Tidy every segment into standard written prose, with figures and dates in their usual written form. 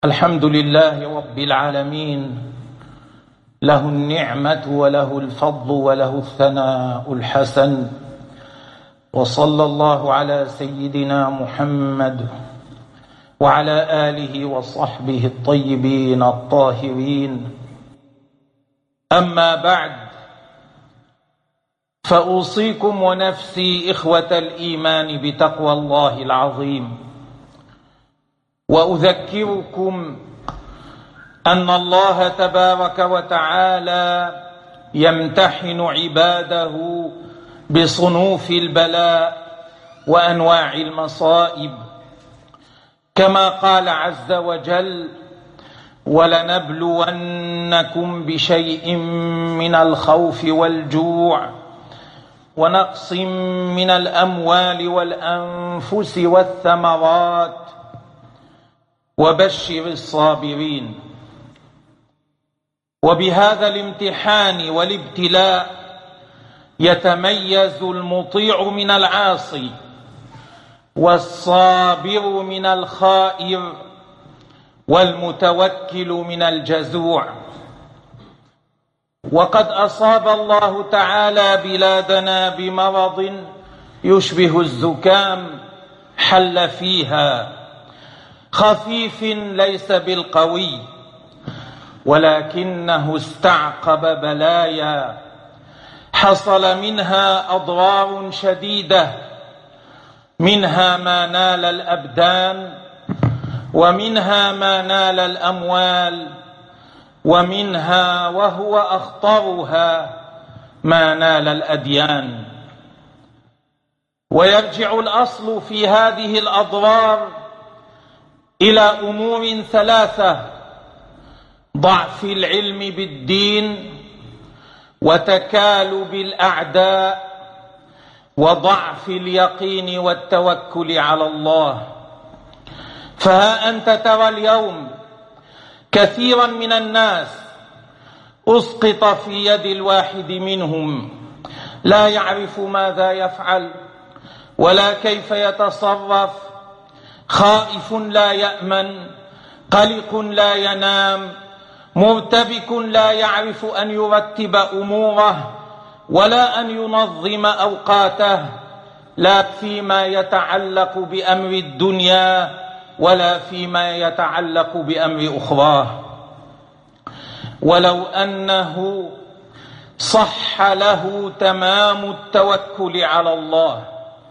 الحمد لله رب العالمين، له النعمة وله الفضل وله الثناء الحسن، وصلى الله على سيدنا محمد وعلى آله وصحبه الطيبين الطاهرين. أما بعد، فأوصيكم ونفسي إخوة الإيمان بتقوى الله العظيم، وأذكركم أن الله تبارك وتعالى يمتحن عباده بصنوف البلاء وأنواع المصائب، كما قال عز وجل: ولنبلونكم بشيء من الخوف والجوع ونقص من الأموال والأنفس والثمرات وبشر الصابرين. وبهذا الامتحان والابتلاء يتميز المطيع من العاصي، والصابر من الخائر، والمتوكل من الجزوع. وقد أصاب الله تعالى بلادنا بمرض يشبه الزكام حل فيها، خفيف ليس بالقوي، ولكنه استعقب بلايا حصل منها أضرار شديدة، منها ما نال الأبدان، ومنها ما نال الأموال، ومنها وهو أخطرها ما نال الأديان. ويرجع الأصل في هذه الأضرار إلى أمور ثلاثة: ضعف العلم بالدين، وتكالب الأعداء، وضعف اليقين والتوكل على الله. فها أنت ترى اليوم كثيرا من الناس أسقط في يد الواحد منهم، لا يعرف ماذا يفعل ولا كيف يتصرف، خائف لا يأمن، قلق لا ينام، مرتبك لا يعرف أن يرتب أموره ولا أن ينظم أوقاته، لا فيما يتعلق بأمر الدنيا ولا فيما يتعلق بأمر أخراه. ولو أنه صح له تمام التوكل على الله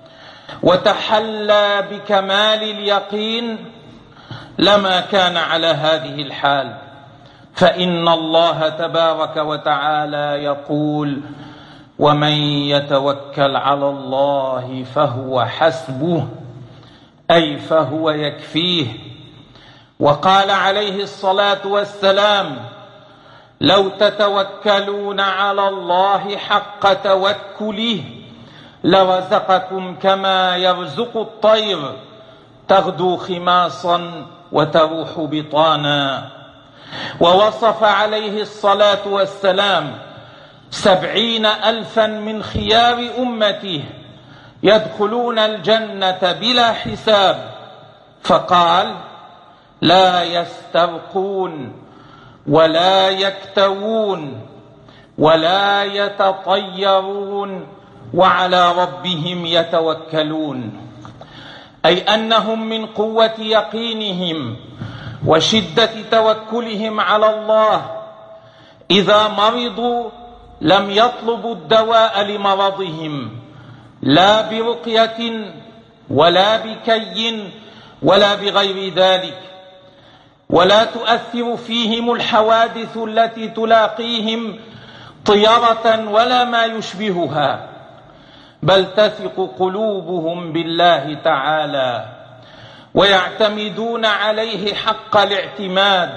وتحلى بكمال اليقين لما كان على هذه الحال، فإن الله تبارك وتعالى يقول: ومن يتوكل على الله فهو حسبه، أي فهو يكفيه. وقال عليه الصلاة والسلام: لو تتوكلون على الله حق توكله لرزقكم كما يرزق الطير تغدو خماصا وتروح بطانا. ووصف عليه الصلاة والسلام 70,000 من خيار أمته يدخلون الجنة بلا حساب، فقال: لا يسترقون ولا يكتوون ولا يتطيرون وعلى ربهم يتوكلون، أي أنهم من قوة يقينهم وشدة توكلهم على الله إذا مرضوا لم يطلبوا الدواء لمرضهم، لا برقية ولا بكي ولا بغير ذلك، ولا تؤثر فيهم الحوادث التي تلاقيهم طيرة ولا ما يشبهها، بل تثق قلوبهم بالله تعالى ويعتمدون عليه حق الاعتماد،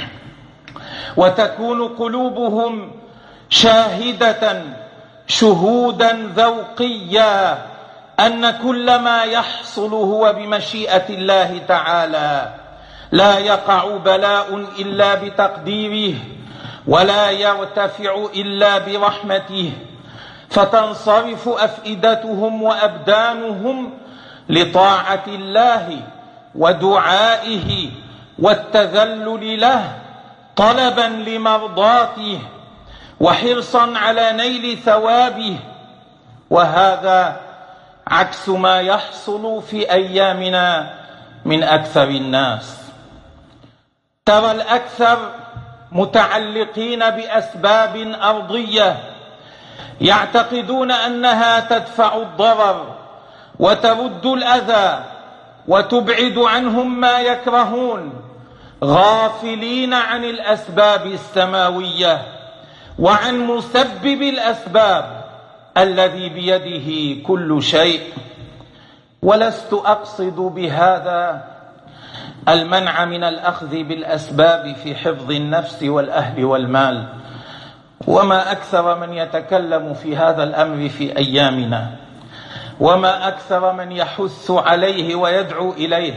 وتكون قلوبهم شاهدة شهودا ذوقيا أن كل ما يحصل هو بمشيئة الله تعالى، لا يقع بلاء إلا بتقديره ولا يرتفع إلا برحمته، فتنصرف أفئدتهم وأبدانهم لطاعة الله ودعائه والتذلل له طلبا لمرضاته وحرصا على نيل ثوابه، وهذا عكس ما يحصل في أيامنا من أكثر الناس. ترى الأكثر متعلقين بأسباب أرضية يعتقدون أنها تدفع الضرر وترد الأذى وتبعد عنهم ما يكرهون، غافلين عن الأسباب السماوية وعن مسبب الأسباب الذي بيده كل شيء. ولست أقصد بهذا المنع من الأخذ بالأسباب في حفظ النفس والأهل والمال، وما أكثر من يتكلم في هذا الأمر في أيامنا، وما أكثر من يحث عليه ويدعو إليه،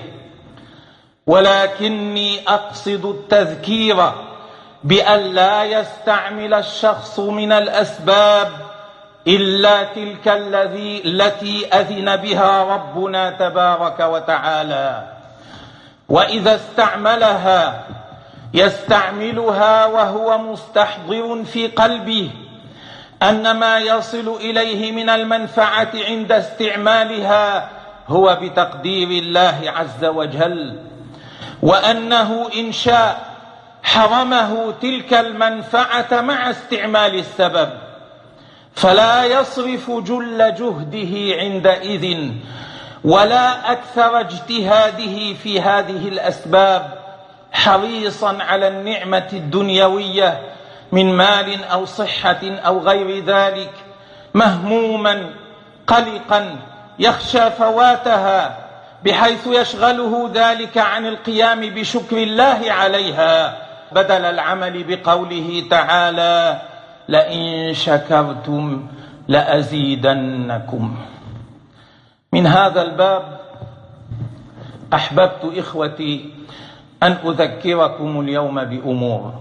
ولكني أقصد التذكير بأن لا يستعمل الشخص من الأسباب إلا تلك التي أذن بها ربنا تبارك وتعالى، وإذا استعملها يستعملها وهو مستحضر في قلبه أن ما يصل إليه من المنفعة عند استعمالها هو بتقدير الله عز وجل، وأنه إن شاء حرمه تلك المنفعة مع استعمال السبب، فلا يصرف جل جهده عندئذ ولا أكثر اجتهاده في هذه الأسباب حريصا على النعمة الدنيوية من مال أو صحة أو غير ذلك، مهموما قلقا يخشى فواتها بحيث يشغله ذلك عن القيام بشكر الله عليها، بدل العمل بقوله تعالى: لئن شكرتم لأزيدنكم. من هذا الباب أحببت إخوتي أن أذكركم اليوم بأمور،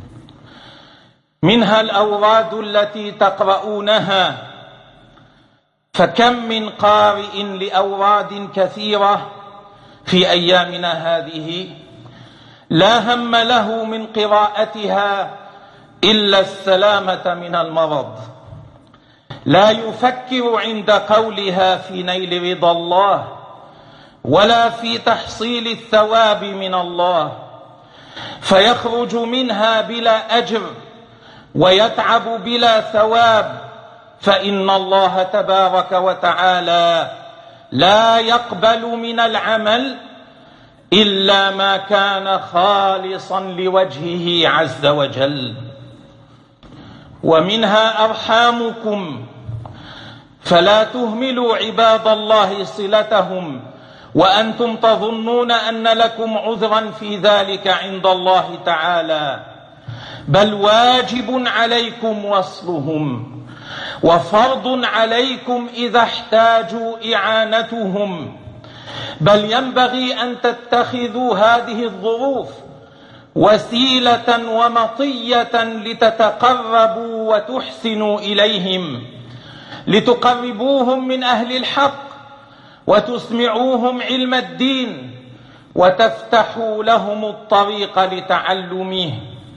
منها الأوراد التي تقرؤونها، فكم من قارئ لأوراد كثيرة في أيامنا هذه لا هم له من قراءتها إلا السلامة من المرض، لا يفكر عند قولها في نيل رضا الله ولا في تحصيل الثواب من الله، فيخرج منها بلا أجر ويتعب بلا ثواب، فإن الله تبارك وتعالى لا يقبل من العمل إلا ما كان خالصا لوجهه عز وجل. ومنها أرحامكم، فلا تهملوا عباد الله صلتهم وأنتم تظنون أن لكم عذرا في ذلك عند الله تعالى، بل واجب عليكم وصلهم، وفرض عليكم إذا احتاجوا إعانتهم، بل ينبغي أن تتخذوا هذه الظروف وسيلة ومطية لتتقربوا وتحسنوا إليهم، لتقربوهم من أهل الحق وتسمعوهم علم الدين وتفتحوا لهم الطريق لتعلمه.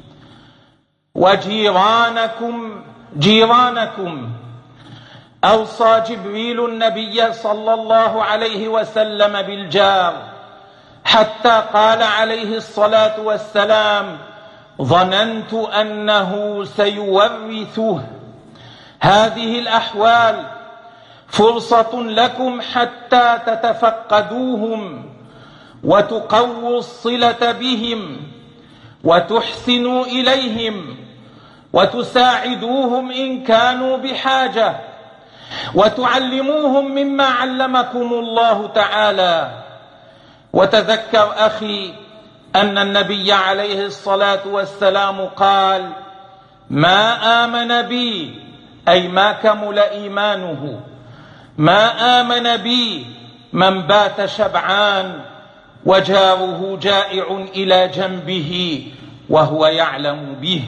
وجيرانكم أوصى جبريل النبي صلى الله عليه وسلم بالجار، حتى قال عليه الصلاة والسلام: ظننت أنه سيورثه. هذه الأحوال فرصة لكم حتى تتفقدوهم وتقووا الصلة بهم وتحسنوا إليهم وتساعدوهم إن كانوا بحاجة، وتعلموهم مما علمكم الله تعالى. وتذكر أخي أن النبي عليه الصلاة والسلام قال: ما آمن بي، أي ما كمل إيمانه، ما آمن بي من بات شبعان وجاره جائع إلى جنبه وهو يعلم به.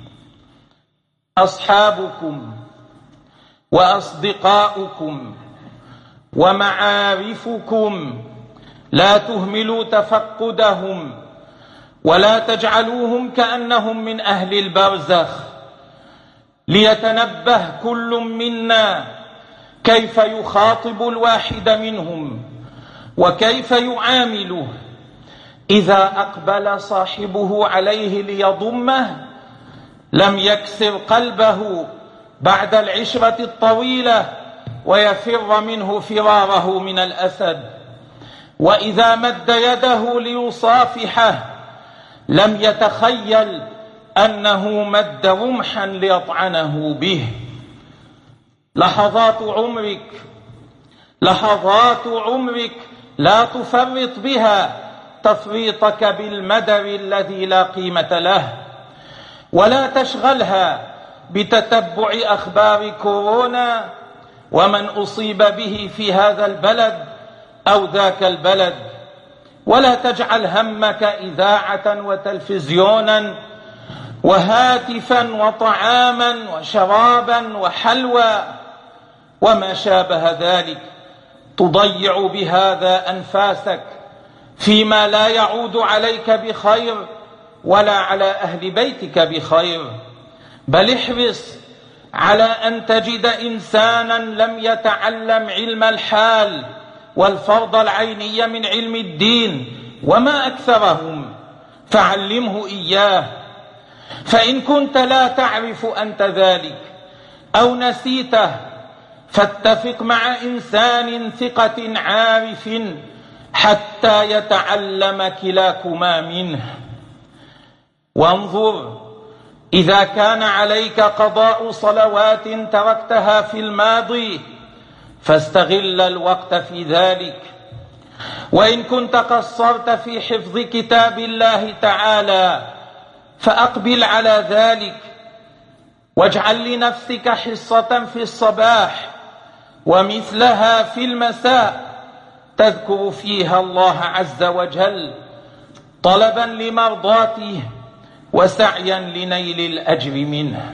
أصحابكم وأصدقاؤكم ومعارفكم لا تهملوا تفقدهم ولا تجعلوهم كأنهم من أهل البرزخ، ليتنبه كل منا كيف يخاطب الواحد منهم وكيف يعامله. إذا أقبل صاحبه عليه ليضمه لم يكسر قلبه بعد العشرة الطويلة ويفر منه فراره من الأسد، وإذا مد يده ليصافحه لم يتخيل أنه مد رمحا ليطعنه به. لحظات عمرك لا تفرط بها تفريطك بالمدر الذي لا قيمة له، ولا تشغلها بتتبع أخبار كورونا ومن أصيب به في هذا البلد أو ذاك البلد، ولا تجعل همك إذاعة وتلفزيونا وهاتفا وطعاما وشرابا وحلوى وما شابه ذلك تضيع بهذا أنفاسك فيما لا يعود عليك بخير ولا على أهل بيتك بخير. بل احرص على أن تجد إنسانا لم يتعلم علم الحال والفرض العيني من علم الدين وما أكثرهم، فعلمه إياه. فإن كنت لا تعرف أنت ذلك أو نسيته فاتفق مع إنسان ثقة عارف حتى يتعلم كلاكما منه. وانظر، إذا كان عليك قضاء صلوات تركتها في الماضي فاستغل الوقت في ذلك، وإن كنت قصرت في حفظ كتاب الله تعالى فأقبل على ذلك، واجعل لنفسك حصة في الصباح ومثلها في المساء تذكر فيها الله عز وجل طلبا لمرضاته وسعيا لنيل الأجر منه.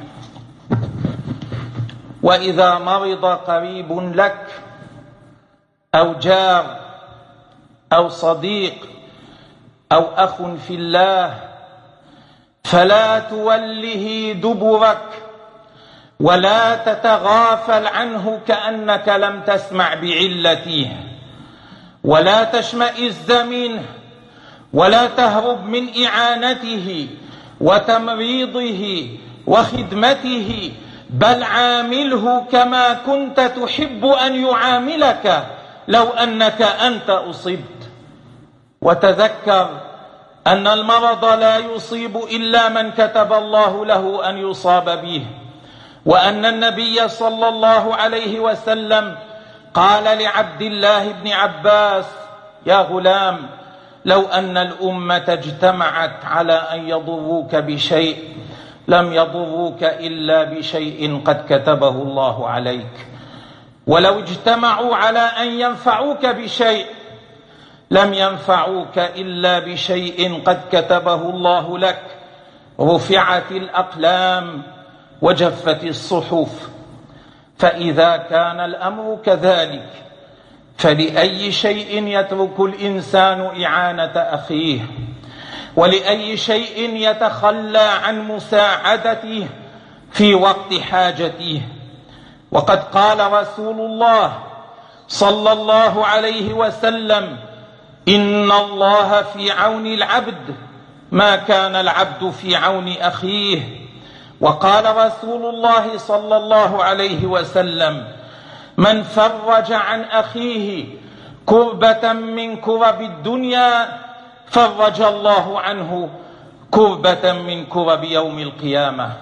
وإذا مرض قريب لك أو جار أو صديق أو أخ في الله فلا توله دبرك ولا تتغافل عنه كأنك لم تسمع بعلته، ولا تشمئز منه ولا تهرب من إعانته وتمريضه وخدمته، بل عامله كما كنت تحب أن يعاملك لو أنك أنت أصبت. وتذكر أن المرض لا يصيب إلا من كتب الله له أن يصاب به، وأن النبي صلى الله عليه وسلم قال لعبد الله بن عباس: يا غلام، لو أن الأمة اجتمعت على أن يضروك بشيء لم يضروك إلا بشيء قد كتبه الله عليك، ولو اجتمعوا على أن ينفعوك بشيء لم ينفعوك إلا بشيء قد كتبه الله لك. رفعت الأقلام وجفت الصحف. فإذا كان الأمر كذلك فلأي شيء يترك الإنسان إعانة أخيه، ولأي شيء يتخلى عن مساعدته في وقت حاجته. وقد قال رسول الله صلى الله عليه وسلم: إن الله في عون العبد ما كان العبد في عون أخيه. وقال رسول الله صلى الله عليه وسلم: من فرج عن أخيه كربة من كرب الدنيا فرج الله عنه كربة من كرب يوم القيامة.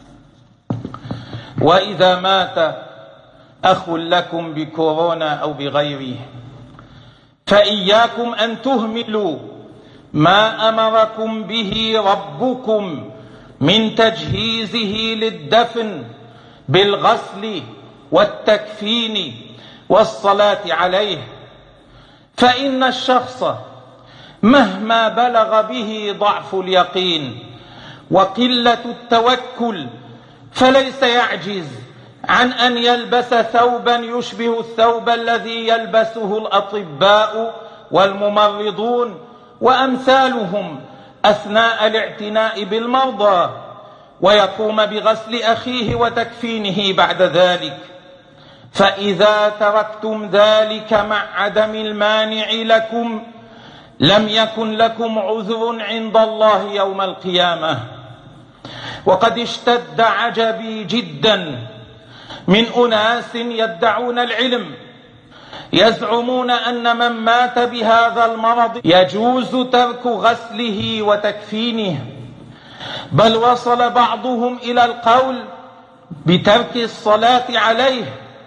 وإذا مات أخ لكم بكورونا أو بغيره فإياكم أن تهملوا ما أمركم به ربكم من تجهيزه للدفن بالغسل والتكفين والصلاة عليه. فإن الشخص مهما بلغ به ضعف اليقين وقلة التوكل فليس يعجز عن أن يلبس ثوبا يشبه الثوب الذي يلبسه الأطباء والممرضون وأمثالهم أثناء الاعتناء بالمرضى، ويقوم بغسل أخيه وتكفينه بعد ذلك. فإذا تركتم ذلك مع عدم المانع لكم لم يكن لكم عذر عند الله يوم القيامة. وقد اشتد عجبي جدا من أناس يدعون العلم، يزعمون أن من مات بهذا المرض يجوز ترك غسله وتكفينه، بل وصل بعضهم إلى القول بترك الصلاة عليه،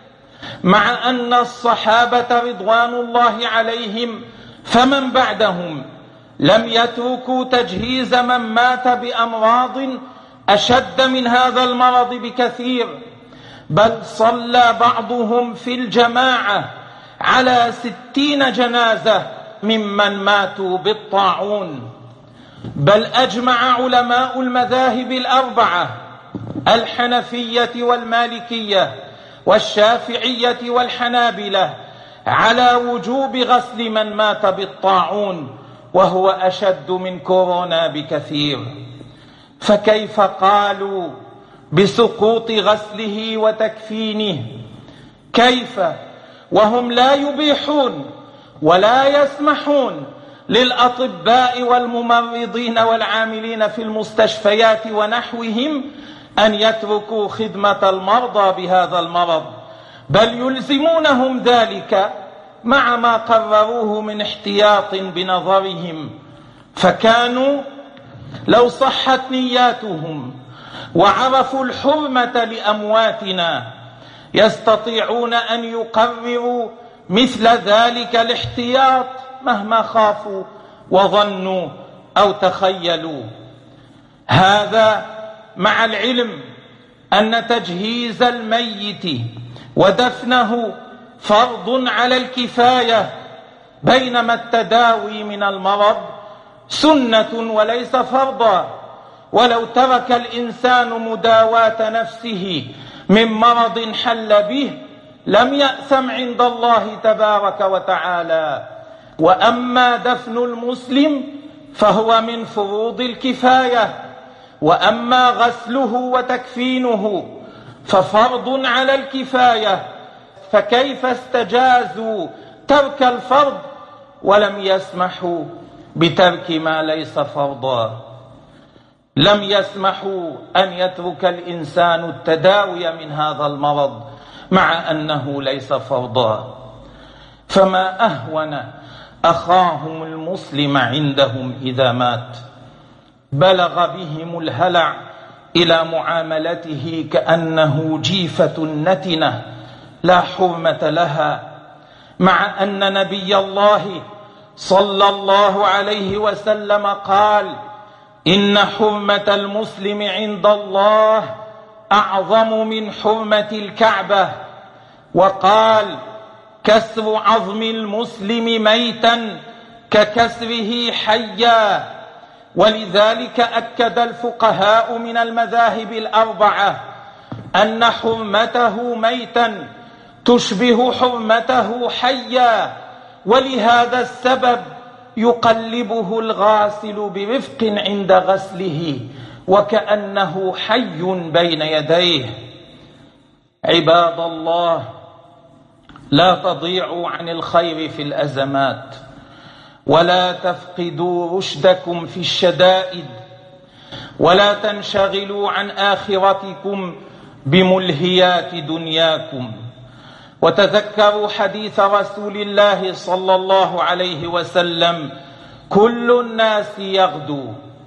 مع أن الصحابة رضوان الله عليهم فمن بعدهم لم يتركوا تجهيز من مات بأمراض أشد من هذا المرض بكثير، بل صلى بعضهم في الجماعة على 60 جنازة ممن ماتوا بالطاعون. بل أجمع علماء المذاهب الأربعة الحنفية والمالكية والشافعية والحنابلة على وجوب غسل من مات بالطاعون، وهو أشد من كورونا بكثير. فكيف قالوا بسقوط غسله وتكفينه؟ كيف وهم لا يبيحون ولا يسمحون للأطباء والممرضين والعاملين في المستشفيات ونحوهم أن يتركوا خدمة المرضى بهذا المرض، بل يلزمونهم ذلك مع ما قرروه من احتياط بنظرهم. فكانوا لو صحت نياتهم وعرفوا الحرمة لأمواتنا يستطيعون أن يقرروا مثل ذلك الاحتياط مهما خافوا وظنوا أو تخيلوا. هذا مع العلم أن تجهيز الميت ودفنه فرض على الكفاية، بينما التداوي من المرض سنة وليس فرضا. ولو ترك الإنسان مداواة نفسه من مرض حل به لم يأثم عند الله تبارك وتعالى. وأما دفن المسلم فهو من فروض الكفاية، وأما غسله وتكفينه ففرض على الكفاية. فكيف استجازوا ترك الفرض ولم يسمحوا بترك ما ليس فرضا؟ لم يسمحوا أن يترك الإنسان التداوي من هذا المرض مع أنه ليس فرضا. فما أهون أخاهم المسلم عندهم إذا مات، بلغ بهم الهلع إلى معاملته كأنه جيفة نتنة لا حرمة لها، مع أن نبي الله صلى الله عليه وسلم قال: إن حرمة المسلم عند الله أعظم من حرمة الكعبة. وقال: كسر عظم المسلم ميتا ككسره حيا. ولذلك أكد الفقهاء من المذاهب الأربعة أن حرمته ميتا تشبه حرمته حيا، ولهذا السبب يقلبه الغاسل برفق عند غسله وكأنه حي بين يديه. عباد الله، لا تضيعوا عن الخير في الأزمات، ولا تفقدوا رشدكم في الشدائد، ولا تنشغلوا عن آخرتكم بملهيات دنياكم. وتذكروا حديث رسول الله صلى الله عليه وسلم: كل الناس يغدو،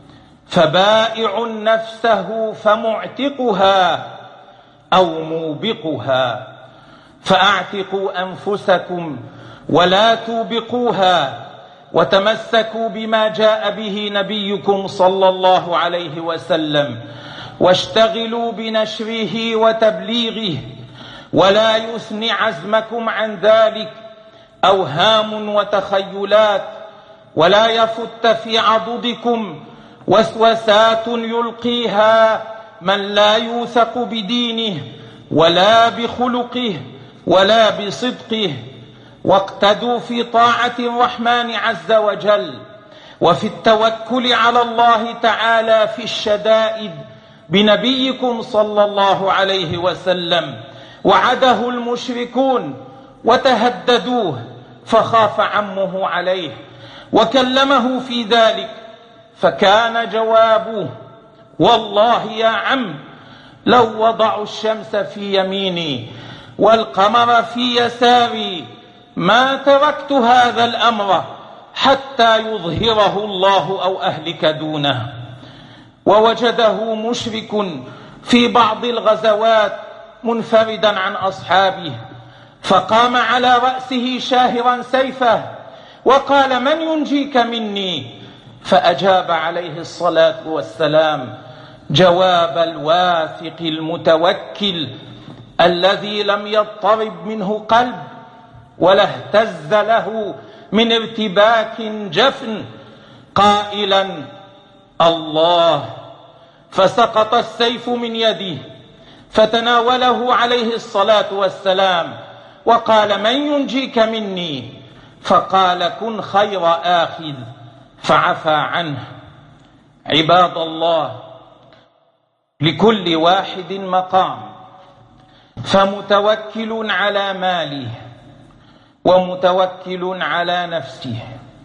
فبائع نفسه فمعتقها أو موبقها، فأعتقوا أنفسكم ولا توبقوها، وتمسكوا بما جاء به نبيكم صلى الله عليه وسلم، واشتغلوا بنشره وتبليغه، ولا يثني عزمكم عن ذلك أوهام وتخيلات، ولا يفت في عضدكم وسوسات يلقيها من لا يوثق بدينه ولا بخلقه ولا بصدقه. واقتدوا في طاعة الرحمن عز وجل، وفي التوكل على الله تعالى في الشدائد بنبيكم صلى الله عليه وسلم. وعده المشركون وتهددوه فخاف عمه عليه وكلمه في ذلك، فكان جوابه: والله يا عم، لو وضعوا الشمس في يميني والقمر في يساري ما تركت هذا الأمر حتى يظهره الله أو أهلك دونه. ووجده مشرك في بعض الغزوات منفردا عن أصحابه، فقام على رأسه شاهرا سيفه وقال: من ينجيك مني؟ فأجاب عليه الصلاة والسلام جواب الواثق المتوكل الذي لم يضطرب منه قلب ولا اهتز له من ارتباك جفن، قائلا: الله. فسقط السيف من يده فتناوله عليه الصلاة والسلام وقال: من ينجيك مني؟ فقال: كن خير آخذ، فعفى عنه. عباد الله، لكل واحد مقام، فمتوكل على ماله، ومتوكل على نفسه،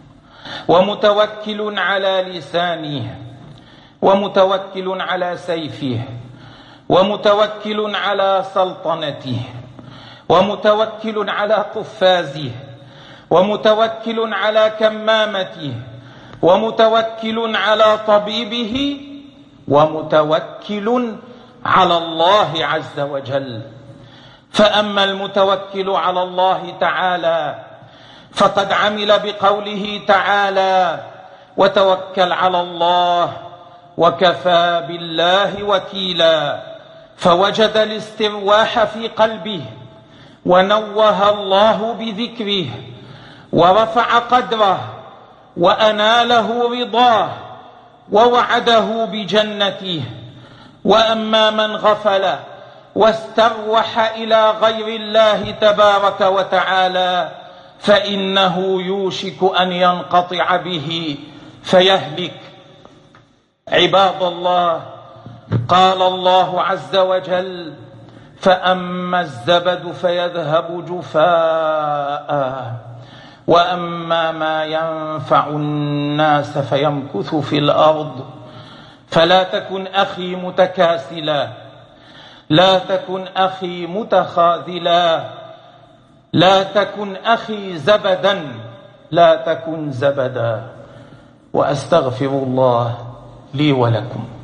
ومتوكل على لسانه، ومتوكل على سيفه، ومتوكل على سلطنته، ومتوكل على قفازه، ومتوكل على كمامته، ومتوكل على طبيبه، ومتوكل على الله عز وجل. فأما المتوكل على الله تعالى فقد عمل بقوله تعالى: وتوكل على الله وكفى بالله وكيلا، فوجد الاسترواح في قلبه، ونوه الله بذكره، ورفع قدره، وأناله رضاه، ووعده بجنته. وأما من غفل واستروح إلى غير الله تبارك وتعالى فإنه يوشك أن ينقطع به فيهلك. عباد الله، قال الله عز وجل: فأما الزبد فيذهب جفاء، وأما ما ينفع الناس فيمكث في الأرض. فلا تكن أخي متكاسلا، لا تكن أخي متخاذلا، لا تكن أخي زبدا، لا تكن زبدا. وأستغفر الله لي ولكم.